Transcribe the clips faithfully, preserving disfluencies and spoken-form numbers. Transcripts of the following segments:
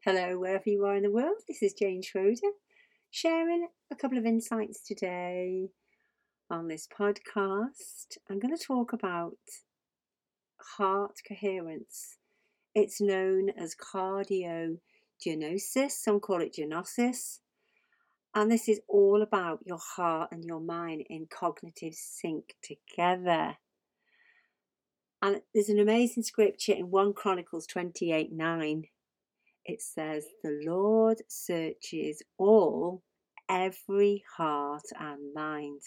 Hello, wherever you are in the world. This is Jane Schroeder sharing a couple of insights today on this podcast. I'm going to talk about heart coherence. It's known as cardiogenosis. Some call it genosis. And this is all about your heart and your mind in cognitive sync together. And there's an amazing scripture in First Chronicles twenty-eight nine. It says, the Lord searches all, every heart and mind.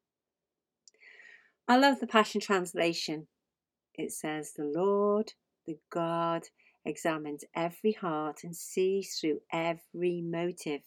I love the Passion Translation. It says, the Lord, the God, examines every heart and sees through every motive.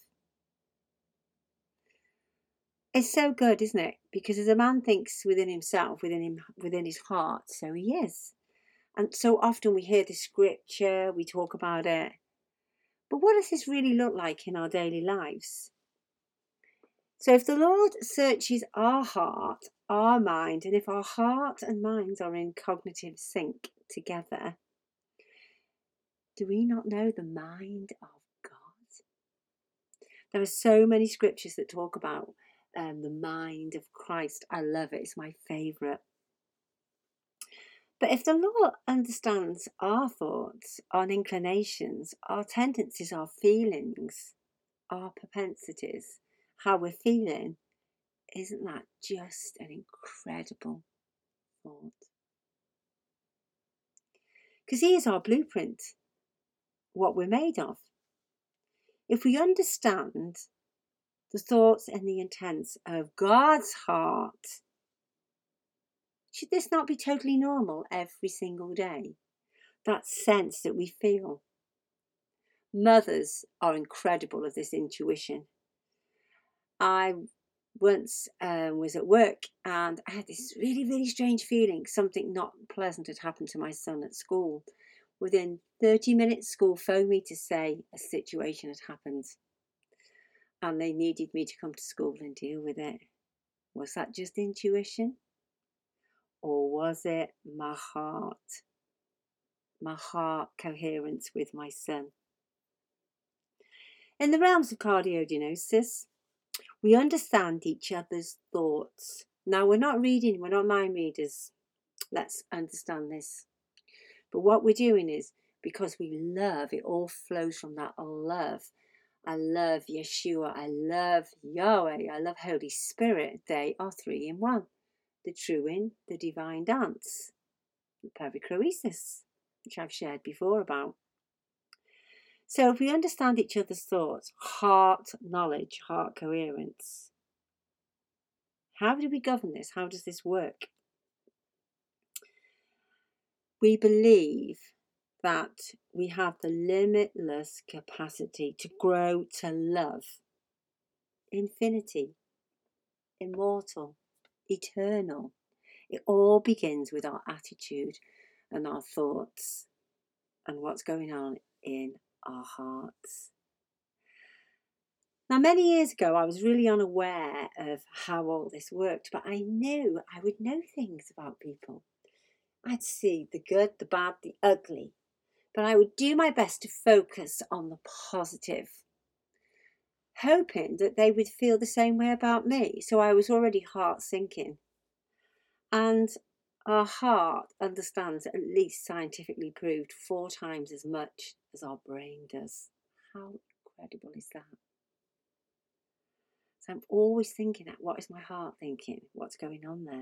It's so good, isn't it? Because as a man thinks within himself, within him, within his heart, so he is. And so often we hear the scripture, we talk about it. But what does this really look like in our daily lives? So if the Lord searches our heart, our mind, and if our heart and minds are in cognitive sync together, do we not know the mind of God? There are so many scriptures that talk about um, the mind of Christ. I love it. It's my favourite. But if the Lord understands our thoughts, our inclinations, our tendencies, our feelings, our propensities, how we're feeling, isn't that just an incredible thought? Because he is our blueprint, what we're made of. If we understand the thoughts and the intents of God's heart, should this not be totally normal every single day? That sense that we feel. Mothers are incredible of this intuition. I once um, was at work and I had this really, really strange feeling. Something not pleasant had happened to my son at school. Within thirty minutes, school phoned me to say a situation had happened and they needed me to come to school and deal with it. Was that just intuition? Or was it my heart? My heart coherence with my son? In the realms of cardiogenosis, we understand each other's thoughts. Now, we're not reading, we're not mind readers. Let's understand this. But what we're doing is, because we love, it all flows from that love. I love Yeshua, I love Yahweh, I love Holy Spirit. They are three in one. The true in, the divine dance, the perichoresis, which I've shared before about. So if we understand each other's thoughts, heart knowledge, heart coherence, how do we govern this? How does this work? We believe that we have the limitless capacity to grow to love, infinity, immortal, eternal. It all begins with our attitude and our thoughts and what's going on in our hearts. Now, many years ago, I was really unaware of how all this worked, but I knew I would know things about people. I'd see the good, the bad, the ugly, but I would do my best to focus on the positive, hoping that they would feel the same way about me. So I was already heart sinking. And our heart understands, at least scientifically proved, four times as much as our brain does. How incredible is that? So I'm always thinking, what is my heart thinking? What's going on there?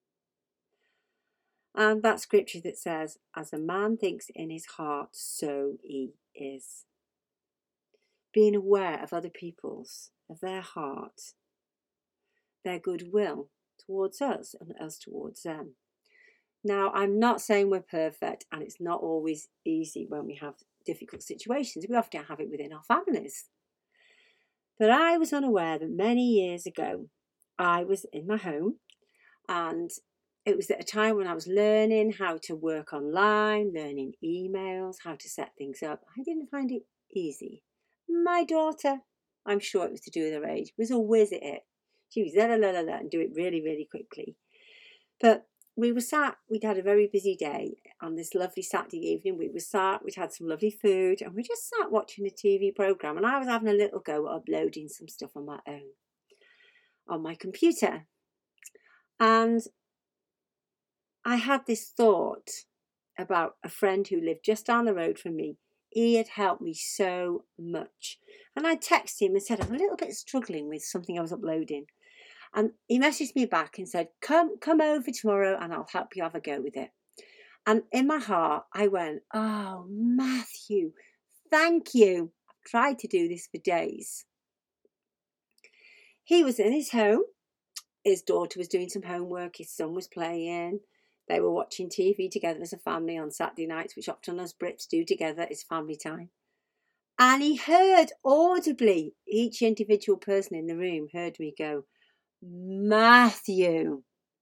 And that scripture that says, as a man thinks in his heart, so he is. Being aware of other people's, of their heart, their goodwill towards us and us towards them. Now, I'm not saying we're perfect, and it's not always easy when we have difficult situations. We often have it within our families. But I was unaware that many years ago, I was in my home, and it was at a time when I was learning how to work online, learning emails, how to set things up. I didn't find it easy. My daughter, I'm sure it was to do with her age, was a whiz at it. She was la la la la and do it really, really quickly. But we were sat, we'd had a very busy day, on this lovely Saturday evening. We were sat, we'd had some lovely food, and we just sat watching a T V programme, and I was having a little go at uploading some stuff on my own, on my computer. And I had this thought about a friend who lived just down the road from me. He had helped me so much. And I texted him and said, I'm a little bit struggling with something I was uploading. And he messaged me back and said, come, come over tomorrow and I'll help you have a go with it. And in my heart, I went, oh, Matthew, thank you. I've tried to do this for days. He was in his home. His daughter was doing some homework. His son was playing. They were watching T V together as a family on Saturday nights, which often us Brits do together. It's family time. And he heard audibly, each individual person in the room heard me go, Matthew,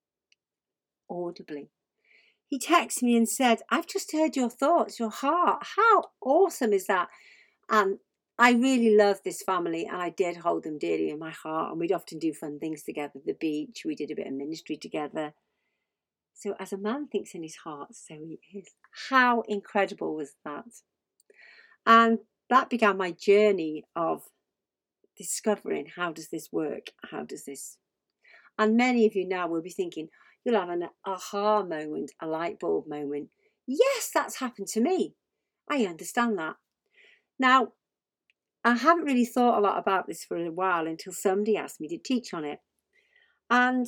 audibly. He texted me and said, I've just heard your thoughts, your heart. How awesome is that? And I really love this family, and I did hold them dearly in my heart. And we'd often do fun things together, the beach. We did a bit of ministry together. So as a man thinks in his heart, so he is. How incredible was that? And that began my journey of discovering, how does this work? How does this? And many of you now will be thinking, you'll have an aha moment, a light bulb moment. Yes, that's happened to me. I understand that. Now, I haven't really thought a lot about this for a while until somebody asked me to teach on it. And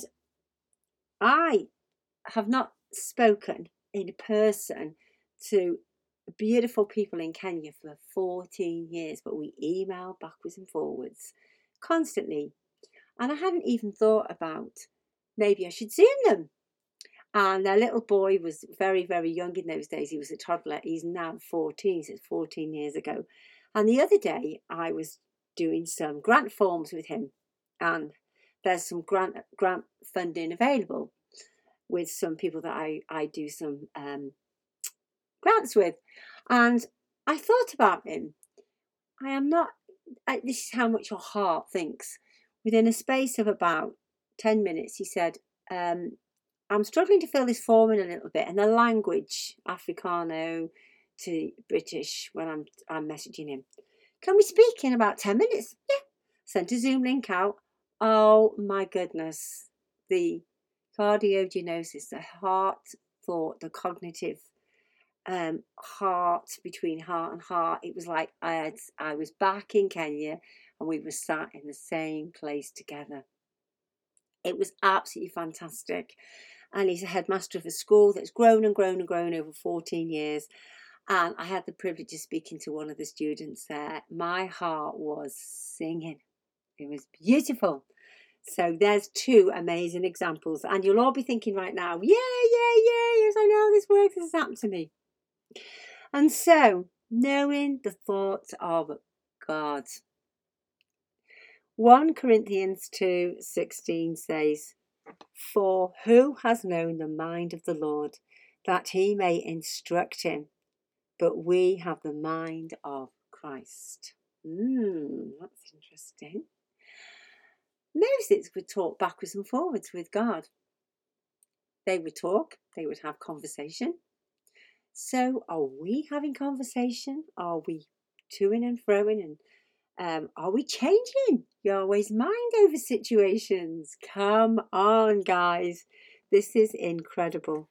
I have not spoken in person to beautiful people in Kenya for fourteen years, but we email backwards and forwards constantly. And I hadn't even thought about maybe I should Zoom them. And their little boy was very, very young in those days. He was a toddler. He's now fourteen, so it's fourteen years ago. And the other day I was doing some grant forms with him, and there's some grant grant funding available with some people that I, I do some um, grants with. And I thought about him. I am not, I, this is how much your heart thinks. Within a space of about ten minutes, he said, um, I'm struggling to fill this form in a little bit. And the language, Afrikaano to British, when I'm, I'm messaging him. Can we speak in about ten minutes? Yeah. Sent a Zoom link out. Oh my goodness. The cardiogenosis, the heart thought, the cognitive um, heart between heart and heart. It was like I had, I was back in Kenya and we were sat in the same place together. It was absolutely fantastic. And he's a headmaster of a school that's grown and grown and grown over fourteen years. And I had the privilege of speaking to one of the students there. My heart was singing. It was beautiful. So there's two amazing examples. And you'll all be thinking right now, yeah, yeah, yeah, yes, I know this works. This has happened to me. And so, knowing the thoughts of God. First Corinthians two sixteen says, for who has known the mind of the Lord, that he may instruct him? But we have the mind of Christ. Hmm, that's interesting. Moses would talk backwards and forwards with God. They would talk, they would have conversation. So are we having conversation? Are we toing and froing? And um, are we changing Yahweh's mind over situations? Come on, guys. This is incredible.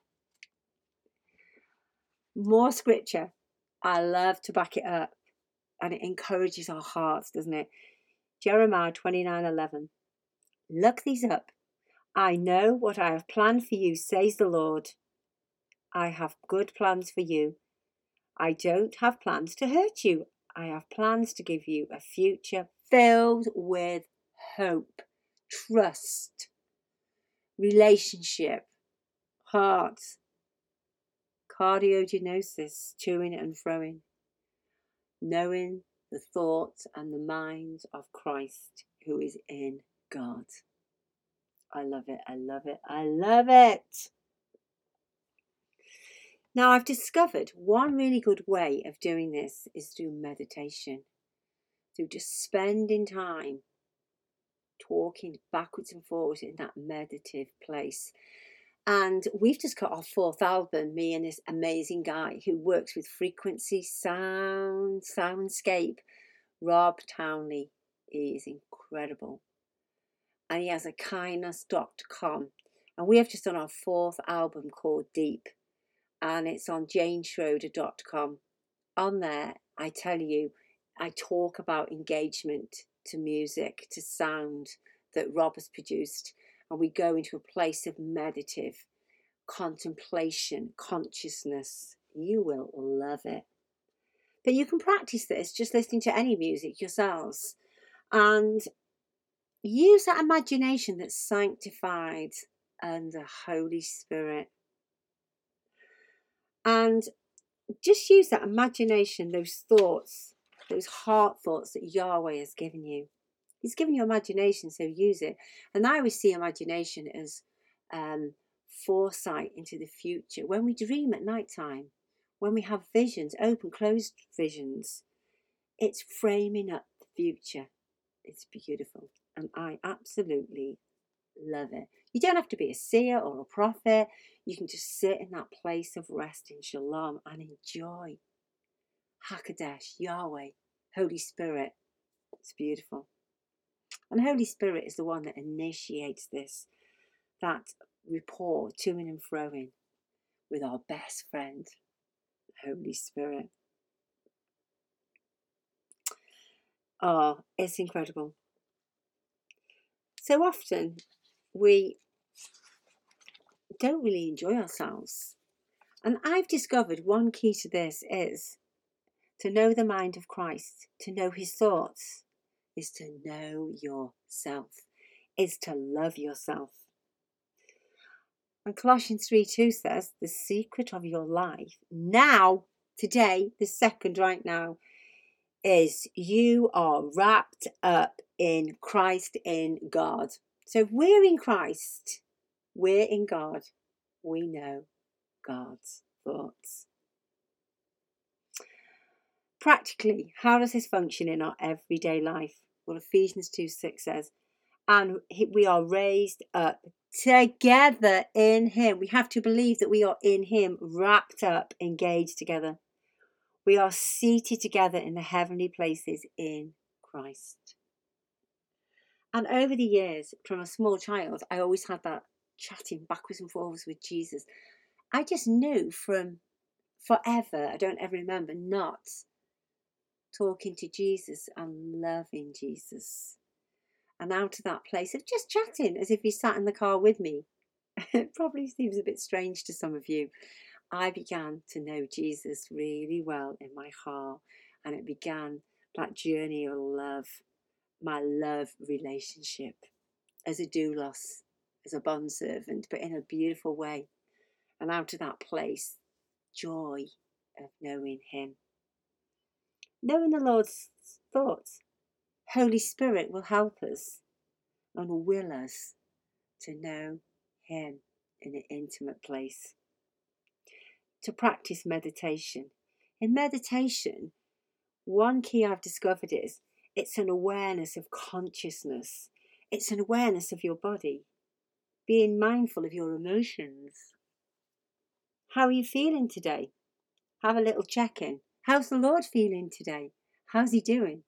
More scripture. I love to back it up. And it encourages our hearts, doesn't it? Jeremiah twenty-nine eleven. Look these up. I know what I have planned for you, says the Lord. I have good plans for you. I don't have plans to hurt you. I have plans to give you a future filled with hope, trust, relationship, heart, cardiogenosis, toing and froing, knowing the thoughts and the mind of Christ who is in God. I love it, I love it, I love it. Now I've discovered one really good way of doing this is through meditation. Through just spending time talking backwards and forwards in that meditative place. And we've just got our fourth album, me and this amazing guy who works with frequency, sound, soundscape, Rob Townley. He is incredible. And he has a kindness dot com. And we have just done our fourth album called Deep. And it's on jane schroeder dot com. On there, I tell you, I talk about engagement to music, to sound that Rob has produced. And we go into a place of meditative contemplation, consciousness. You will love it. But you can practice this just listening to any music yourselves and use that imagination that's sanctified under Holy Spirit. And just use that imagination, those thoughts, those heart thoughts that Yahweh has given you. He's given you imagination, so use it. And I always see imagination as um, foresight into the future. When we dream at night time, when we have visions, open, closed visions, it's framing up the future. It's beautiful. And I absolutely love it. You don't have to be a seer or a prophet. You can just sit in that place of rest in Shalom and enjoy Hakadesh, Yahweh, Holy Spirit. It's beautiful. And Holy Spirit is the one that initiates this, that rapport, to-ing and fro-ing with our best friend, Holy Spirit. Oh, it's incredible. So often we don't really enjoy ourselves. And I've discovered one key to this is to know the mind of Christ, to know his thoughts, is to know yourself, is to love yourself. And Colossians three two says, the secret of your life now, today, the second right now, is you are wrapped up in Christ, in God. So if we're in Christ, we're in God, we know God's thoughts. Practically, how does this function in our everyday life? Well, Ephesians two six says, and we are raised up together in him. We have to believe that we are in him, wrapped up, engaged together. We are seated together in the heavenly places in Christ. And over the years, from a small child, I always had that chatting backwards and forwards with Jesus. I just knew from forever, I don't ever remember not talking to Jesus and loving Jesus. And out of that place of just chatting as if he sat in the car with me. It probably seems a bit strange to some of you. I began to know Jesus really well in my heart, and it began that journey of love, my love relationship as a doulos, as a bondservant, but in a beautiful way. And out of that place, joy of knowing him. Knowing the Lord's thoughts. Holy Spirit will help us and will us to know him in an intimate place. To practice meditation. In meditation, one key I've discovered is it's an awareness of consciousness. It's an awareness of your body. Being mindful of your emotions. How are you feeling today? Have a little check-in. How's the Lord feeling today? How's he doing?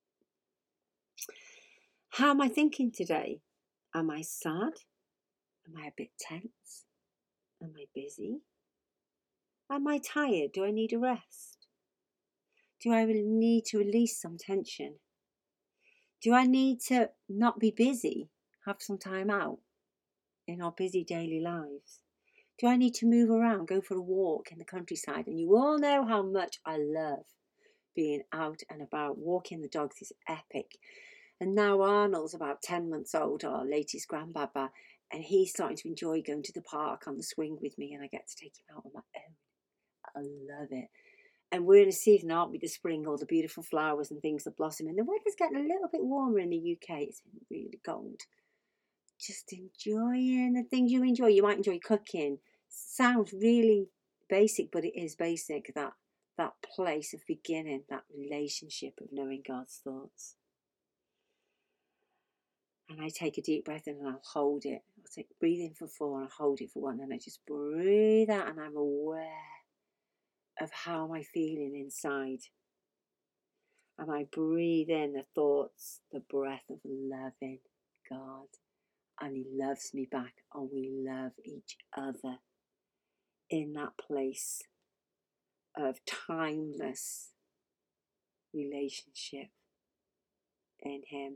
How am I thinking today? Am I sad? Am I a bit tense? Am I busy? Am I tired? Do I need a rest? Do I really need to release some tension? Do I need to not be busy, have some time out in our busy daily lives? Do I need to move around, go for a walk in the countryside? And you all know how much I love being out and about. Walking the dogs is epic. And now Arnold's about ten months old, our latest grandbaba, and he's starting to enjoy going to the park on the swing with me, and I get to take him out on my own. I love it. And we're in a season, aren't we, the spring, all the beautiful flowers and things that blossom. And the weather's getting a little bit warmer in the U K. It's been really cold. Just enjoying the things you enjoy. You might enjoy cooking. Sounds really basic, but it is basic. That, that place of beginning, that relationship of knowing God's thoughts. And I take a deep breath in and I'll hold it. I'll take breathe in for four and I'll hold it for one. And I just breathe out and I'm aware of how am I feeling inside. And I breathe in the thoughts, the breath of loving God. And He loves me back, and we love each other in that place of timeless relationship in Him.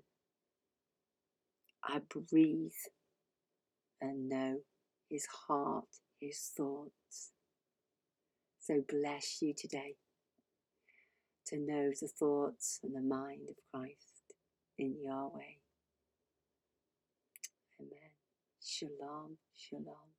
I breathe and know His heart, His thoughts. So bless you today to know the thoughts and the mind of Christ in Yahweh. Amen. Shalom, shalom.